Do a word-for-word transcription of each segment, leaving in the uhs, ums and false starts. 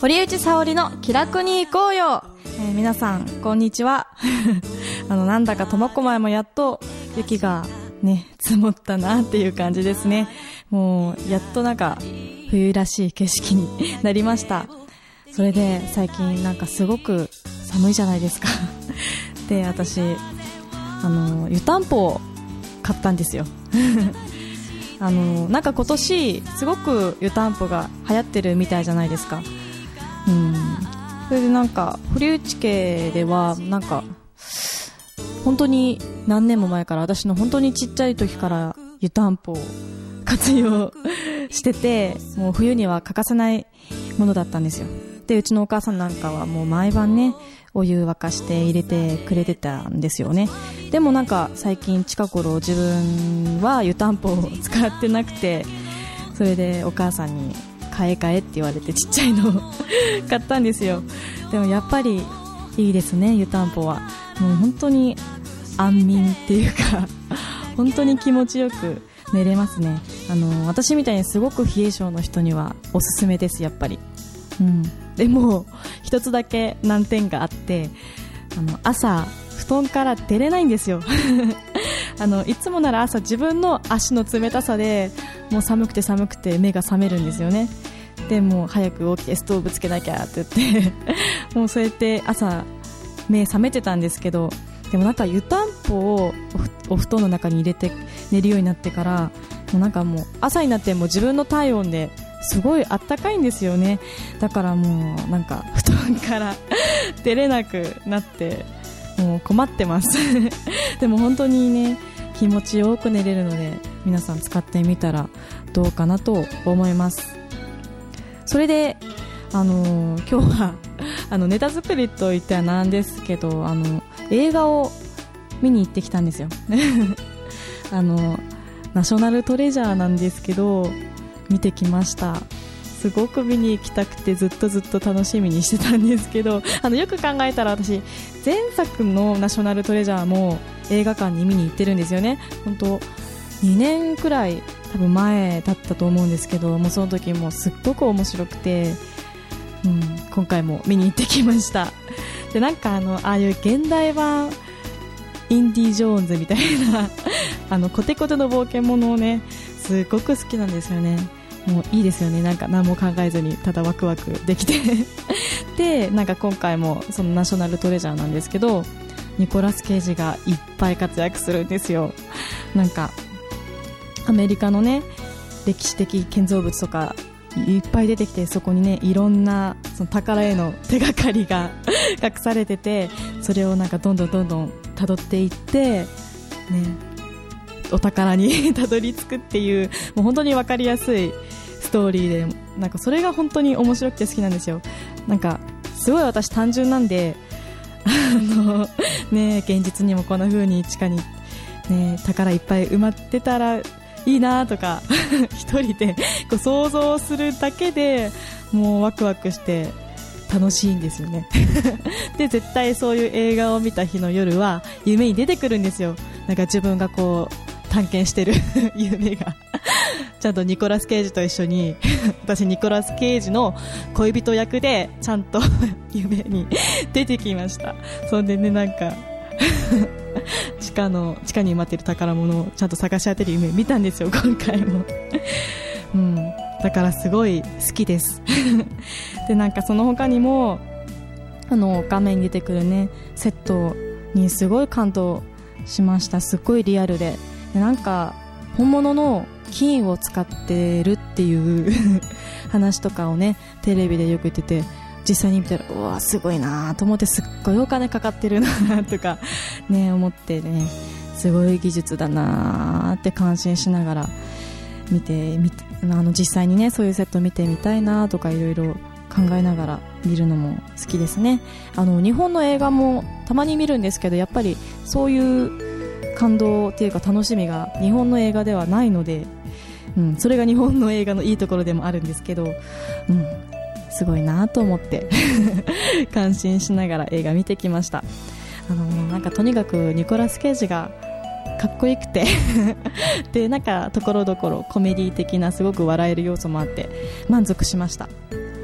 堀内沙織の気楽に行こうよ、えー、皆さんこんにちはあのなんだか苫小牧もやっと雪がね積もったなっていう感じですね。もうやっとなんか冬らしい景色になりました。それで最近なんかすごく寒いじゃないですかで私あの湯たんぽを買ったんですよあのなんか今年すごく湯たんぽが流行ってるみたいじゃないですか。うん、それでなんか堀内家ではなんか本当に何年も前から私の本当にちっちゃい時から湯たんぽを活用してて、もう冬には欠かせないものだったんですよ。でうちのお母さんなんかはもう毎晩ねお湯沸かして入れてくれてたんですよね。でもなんか最近近頃自分は湯たんぽを使ってなくて、それでお母さんに買え買えって言われてちっちゃいのを買ったんですよ。でもやっぱりいいですね湯たんぽは。もう本当に安眠っていうか本当に気持ちよく寝れますね。あの私みたいにすごく冷え性の人にはおすすめですやっぱり。うん、でも一つだけ難点があって、あの朝布団から出れないんですよあのいつもなら朝自分の足の冷たさでもう寒くて寒くて目が覚めるんですよね。でもう早く起きてストーブつけなきゃって言ってもうそうやって朝目覚めてたんですけど、でもなんか湯たんぽをお布団の中に入れて寝るようになってから、もうなんかもう朝になっても自分の体温ですごいあったかいんですよね。だからもうなんか布団から出れなくなってもう困ってますでも本当にね気持ちよく寝れるので皆さん使ってみたらどうかなと思います。それであのー、今日はあのネタ作りといってはなんですけど、あの映画を見に行ってきたんですよあのナショナルトレジャーなんですけど見てきました。すごく見に行きたくてずっとずっと楽しみにしてたんですけど、あのよく考えたら私前作のナショナルトレジャーも映画館に見に行ってるんですよね。本当にねんくらい多分前だったと思うんですけど、もうその時もすっごく面白くて、うん、今回も見に行ってきました。でなんかあのああいう現代版インディ・ジョーンズみたいなあのコテコテの冒険者をねすごく好きなんですよね。もういいですよね。なんか何も考えずにただワクワクできてでなんか今回もそのナショナルトレジャーなんですけど、ニコラス・ケイジがいっぱい活躍するんですよ。なんかアメリカのね歴史的建造物とかいっぱい出てきて、そこにねいろんなその宝への手がかりが隠されてて、それをなんかどんどんどんどん辿っていってねお宝にたどり着くっていう、もう本当に分かりやすいストーリーで、なんかそれが本当に面白くて好きなんですよ。なんかすごい私単純なんであの、ね、現実にもこんな風に地下に、ね、宝いっぱい埋まってたらいいなとか一人でこう想像するだけでもうワクワクして楽しいんですよねで絶対そういう映画を見た日の夜は夢に出てくるんですよ。なんか自分がこう探検してる夢がちゃんとニコラス・ケイジと一緒に私ニコラス・ケイジの恋人役でちゃんと夢に出てきました。そんでねなんか地下の地下に埋まっている宝物をちゃんと探し当てる夢見たんですよ今回も、うん、だからすごい好きですでなんかその他にもあの画面に出てくるねセットにすごい感動しました。すっごいリアルで、でなんか本物の金を使ってるっていう話とかをねテレビでよく言ってて、実際に見たらうわすごいなと思って、すっごいお金かかってるなとかね思ってね、すごい技術だなって感心しながら見てみて、あの実際にねそういうセット見てみたいなとかいろいろ考えながら見るのも好きですね。あの日本の映画もたまに見るんですけど、やっぱりそういう感動っていうか楽しみが日本の映画ではないので、うん、それが日本の映画のいいところでもあるんですけど、うん、すごいなと思って感心しながら映画見てきました。あのなんかとにかくニコラス・ケイジがかっこよくてでなんかところどころコメディ的なすごく笑える要素もあって満足しました。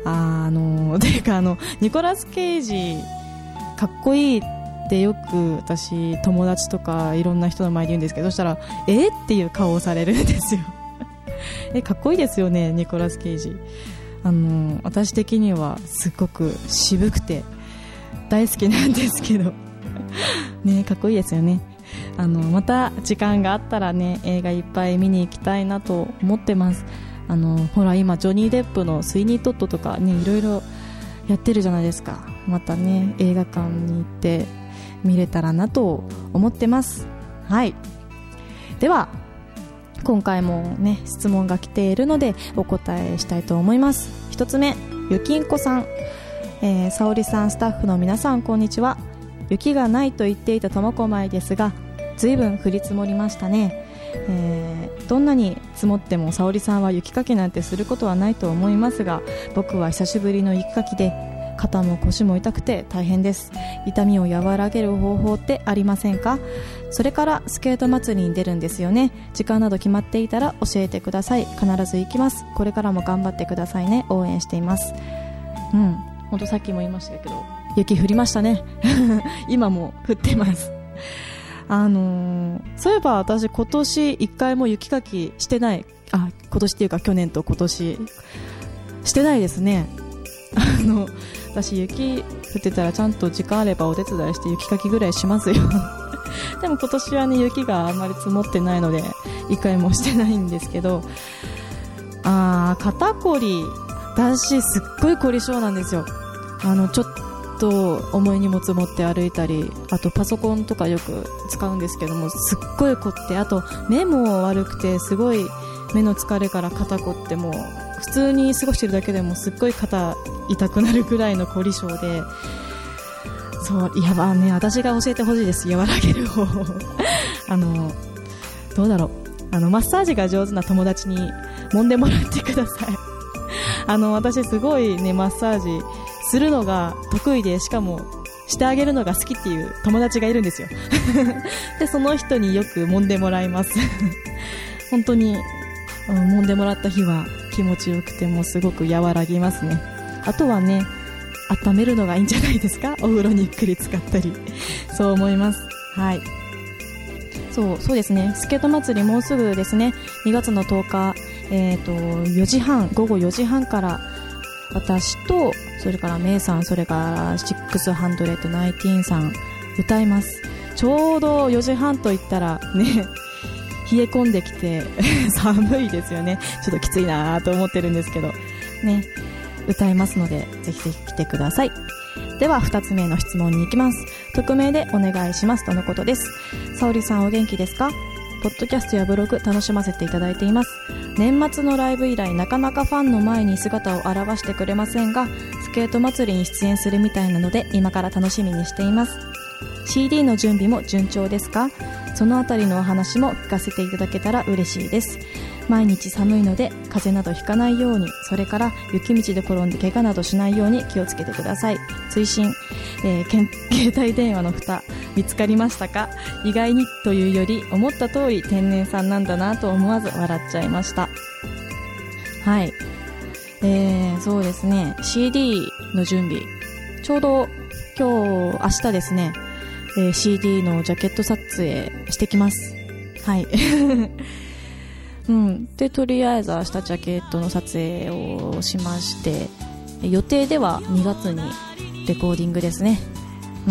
あのていうかあのニコラス・ケイジかっこいいってよく私友達とかいろんな人の前で言うんですけど、そしたらえっていう顔をされるんですよえかっこいいですよねニコラス・ケイジ。あの私的にはすごく渋くて大好きなんですけどね、かっこいいですよね。あのまた時間があったらね映画いっぱい見に行きたいなと思ってます。あのほら今ジョニー・デップのスイニー・トッドとかねいろいろやってるじゃないですか。またね映画館に行って見れたらなと思ってます。はい、では今回もね質問が来ているのでお答えしたいと思います。一つ目、ゆきんこさん、えー、沙織さん、スタッフの皆さんこんにちは。雪がないと言っていた苫小牧ですがずいぶん降り積もりましたね。えー、どんなに積もっても沙織さんは雪かきなんてすることはないと思いますが、僕は久しぶりの雪かきで肩も腰も痛くて大変です。痛みを和らげる方法ってありませんか？それからスケート祭りに出るんですよね。時間など決まっていたら教えてください。必ず行きます。これからも頑張ってくださいね。応援しています。うん、本当さっきも言いましたけど雪降りましたね今も降ってます。あのー、そういえば私今年一回も雪かきしてない。あ、今年っていうか去年と今年してないですね。あの私雪降ってたらちゃんと時間あればお手伝いして雪かきぐらいしますよでも今年はね雪があんまり積もってないので一回もしてないんですけど、あー肩こり、私すっごい凝り性なんですよ。あのちょっと重い荷物持って歩いたり、あとパソコンとかよく使うんですけどもすっごい凝って、あと目も悪くてすごい目の疲れから肩こって、もう普通に過ごしてるだけでもすっごい肩痛くなるぐらいの凝り性で、そういやばね、私が教えてほしいです、和らげる方法あのどうだろう、あのマッサージが上手な友達に揉んでもらってくださいあの私すごいねマッサージするのが得意で、しかもしてあげるのが好きっていう友達がいるんですよでその人によく揉んでもらいます本当に、うん、揉んでもらった日は気持ちよくてもうすごく和らぎますね。あとはね温めるのがいいんじゃないですか、お風呂にゆっくり浸かったりそう思います。はい、そうそうですね、スケート祭りもうすぐですね。にがつのとおか、えー、とよじはん午後よじはんから私とそれからメイさん、それからろくひゃくじゅうきゅうさん歌います。ちょうどよじはんと言ったらね冷え込んできて寒いですよね。ちょっときついなと思ってるんですけどね、歌いますのでぜひぜひ来てください。ではふたつめの質問に行きます。匿名でお願いしますとのことです。沙織さんお元気ですか？ポッドキャストやブログ楽しませていただいています。年末のライブ以来なかなかファンの前に姿を現してくれませんが、スケート祭りに出演するみたいなので今から楽しみにしています。 シーディー の準備も順調ですか？そのあたりのお話も聞かせていただけたら嬉しいです。毎日寒いので風邪などひかないように、それから雪道で転んで怪我などしないように気をつけてください。追伸、えー、携帯電話の蓋見つかりましたか？意外にというより思った通り天然さんなんだなと思わず笑っちゃいました。はい、えー、そうですね、 シーディー の準備ちょうど今日明日ですね、えー、シーディー のジャケット撮影してきます。はいうん、でとりあえず明日ジャケットの撮影をしまして、予定ではにがつにレコーディングですね。うん、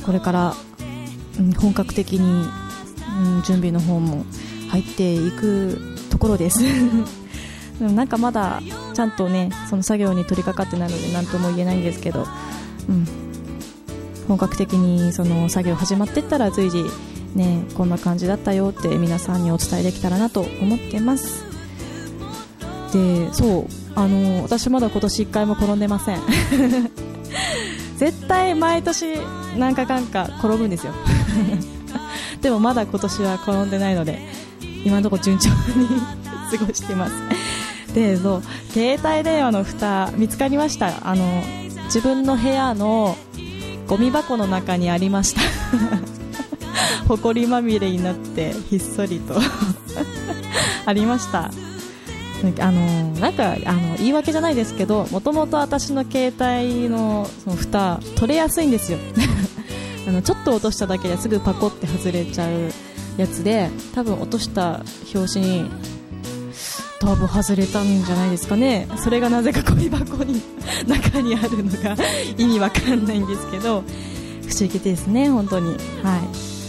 これから、うん、本格的に、うん、準備の方も入っていくところですなんかまだちゃんとねその作業に取り掛かってないので何とも言えないんですけど、うん、本格的にその作業始まっていったら随時ね、こんな感じだったよって皆さんにお伝えできたらなと思ってます。で、そうあの私まだ今年いっかいも転んでません絶対毎年何かかんか転ぶんですよでもまだ今年は転んでないので今のところ順調に過ごしてますで、そう携帯電話の蓋見つかりました。あの自分の部屋のゴミ箱の中にありましたほこりまみれになってひっそりとありました。 あのなんかあの言い訳じゃないですけど、もともと私の携帯 の, その蓋取れやすいんですよあのちょっと落としただけですぐパコって外れちゃうやつで、多分落とした拍子に多分外れたんじゃないですかね。それがなぜかゴミ箱に中にあるのが意味わかんないんですけど、不思議ですね本当に。はい、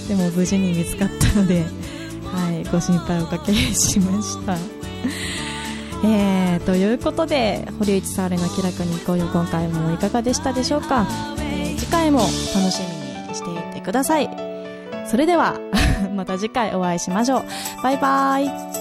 でも無事に見つかったので、はい、ご心配おかけしましたえー、ということで、堀内沙織の気楽に行こうよ、今回もいかがでしたでしょうか。えー、次回も楽しみにしていてください。それではまた次回お会いしましょう。バイバイ。